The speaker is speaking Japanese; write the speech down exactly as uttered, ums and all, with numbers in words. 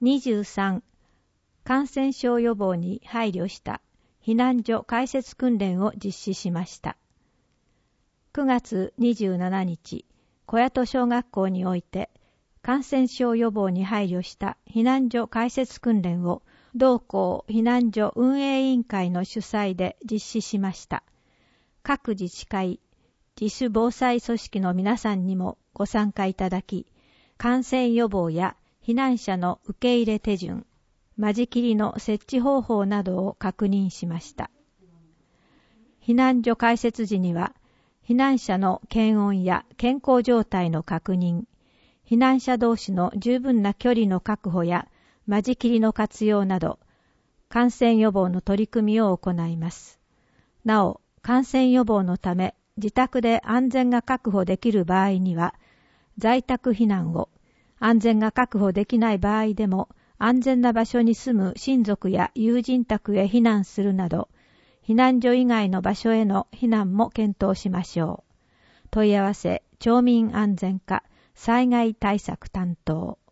にじゅうさん、感染症予防に配慮した避難所開設訓練を実施しました。くがつにじゅうしちにち、小谷戸小学校において感染症予防に配慮した避難所開設訓練を同校避難所運営委員会の主催で実施しました。各自治会、自主防災組織の皆さんにもご参加いただき、感染予防や避難者の受け入れ手順、間仕切りの設置方法などを確認しました。避難所開設時には、避難者の検温や健康状態の確認、避難者同士の十分な距離の確保や間仕切りの活用など、感染予防の取り組みを行います。なお、感染予防のため、自宅で安全が確保できる場合には、在宅避難を、安全が確保できない場合でも、安全な場所に住む親族や友人宅へ避難するなど、避難所以外の場所への避難も検討しましょう。問い合わせ、町民安全課、災害対策担当。